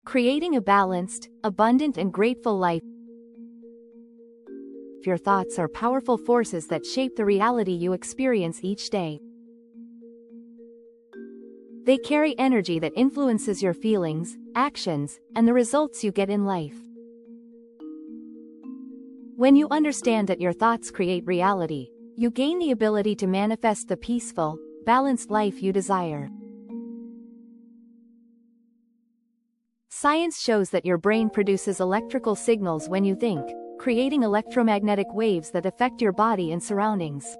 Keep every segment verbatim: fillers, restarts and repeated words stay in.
creating a balanced, abundant and grateful life. Your thoughts are powerful forces that shape the reality you experience each day. They carry energy that influences your feelings, actions, and the results you get in life. When you understand that your thoughts create reality, you gain the ability to manifest the peaceful, balanced life you desire. Science shows that your brain produces electrical signals when you think, creating electromagnetic waves that affect your body and surroundings.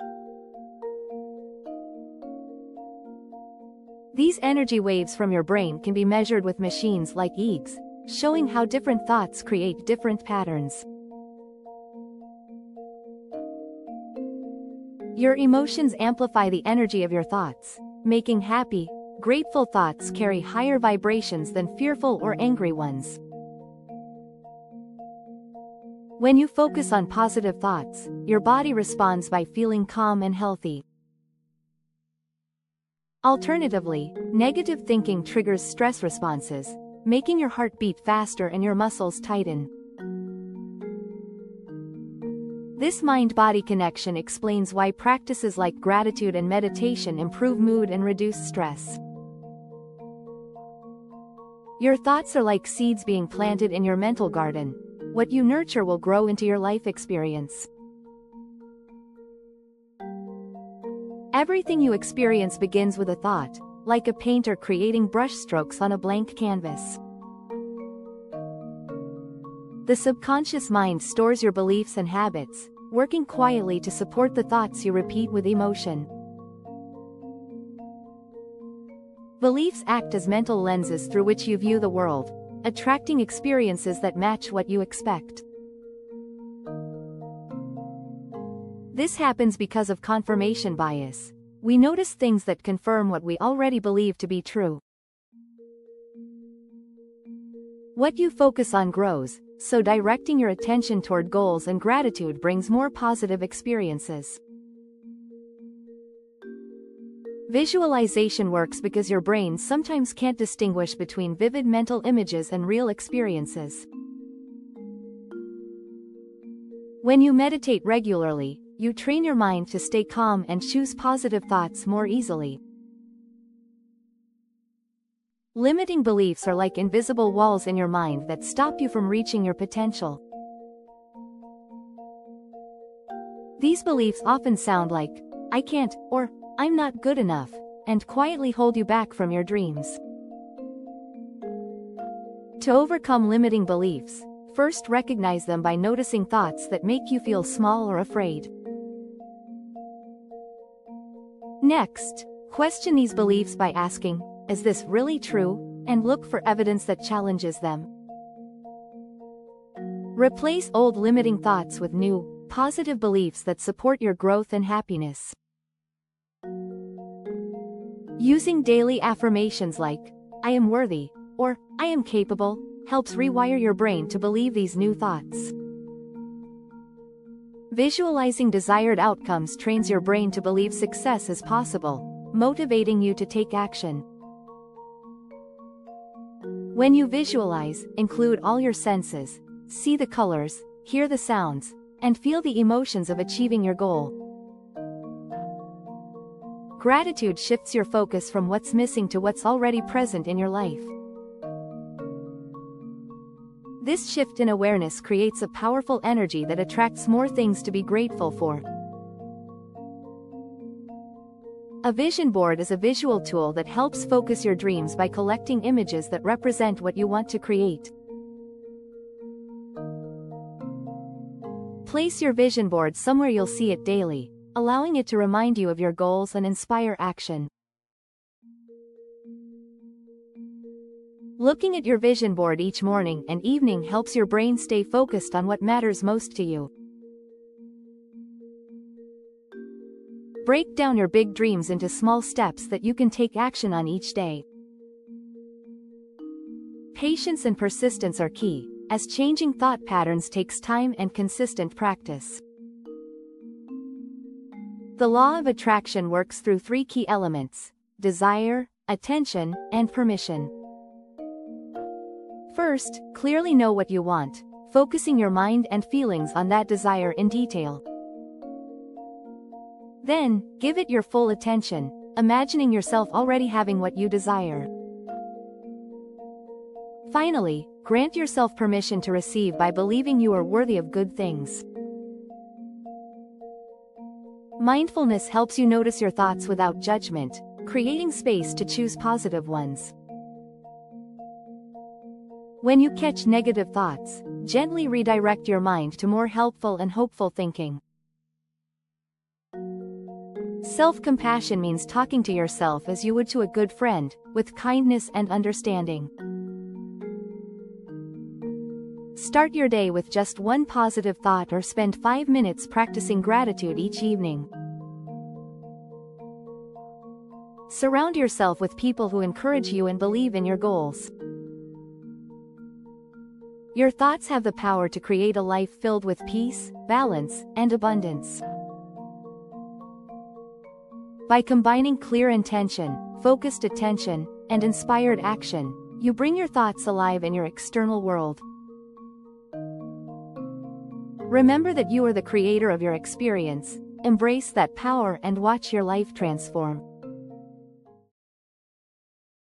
These energy waves from your brain can be measured with machines like E E Gs, showing how different thoughts create different patterns. Your emotions amplify the energy of your thoughts, making happy, grateful thoughts carry higher vibrations than fearful or angry ones. When you focus on positive thoughts, your body responds by feeling calm and healthy. Alternatively, negative thinking triggers stress responses, making your heart beat faster and your muscles tighten. This mind-body connection explains why practices like gratitude and meditation improve mood and reduce stress. Your thoughts are like seeds being planted in your mental garden. What you nurture will grow into your life experience. Everything you experience begins with a thought, like a painter creating brushstrokes on a blank canvas. The subconscious mind stores your beliefs and habits, working quietly to support the thoughts you repeat with emotion. Beliefs act as mental lenses through which you view the world, attracting experiences that match what you expect. This happens because of confirmation bias. We notice things that confirm what we already believe to be true. What you focus on grows, so directing your attention toward goals and gratitude brings more positive experiences. Visualization works because your brain sometimes can't distinguish between vivid mental images and real experiences. When you meditate regularly, you train your mind to stay calm and choose positive thoughts more easily. Limiting beliefs are like invisible walls in your mind that stop you from reaching your potential. These beliefs often sound like, "I can't," or "I'm not good enough," and quietly hold you back from your dreams. To overcome limiting beliefs, first recognize them by noticing thoughts that make you feel small or afraid. Next, question these beliefs by asking, "Is this really true?" and look for evidence that challenges them. Replace old limiting thoughts with new, positive beliefs that support your growth and happiness. Using daily affirmations like, "I am worthy," or "I am capable," helps rewire your brain to believe these new thoughts. Visualizing desired outcomes trains your brain to believe success is possible, motivating you to take action. When you visualize, include all your senses, see the colors, hear the sounds, and feel the emotions of achieving your goal. Gratitude shifts your focus from what's missing to what's already present in your life. This shift in awareness creates a powerful energy that attracts more things to be grateful for. A vision board is a visual tool that helps focus your dreams by collecting images that represent what you want to create. Place your vision board somewhere you'll see it daily, allowing it to remind you of your goals and inspire action. Looking at your vision board each morning and evening helps your brain stay focused on what matters most to you. Break down your big dreams into small steps that you can take action on each day. Patience and persistence are key, as changing thought patterns takes time and consistent practice. The law of attraction works through three key elements: desire, attention, and permission. First, clearly know what you want, focusing your mind and feelings on that desire in detail. Then, give it your full attention, imagining yourself already having what you desire. Finally, grant yourself permission to receive by believing you are worthy of good things. Mindfulness helps you notice your thoughts without judgment, creating space to choose positive ones. When you catch negative thoughts, gently redirect your mind to more helpful and hopeful thinking. Self-compassion means talking to yourself as you would to a good friend, with kindness and understanding. Start your day with just one positive thought or spend five minutes practicing gratitude each evening. Surround yourself with people who encourage you and believe in your goals. Your thoughts have the power to create a life filled with peace, balance, and abundance. By combining clear intention, focused attention, and inspired action, you bring your thoughts alive in your external world. Remember that you are the creator of your experience, embrace that power and watch your life transform.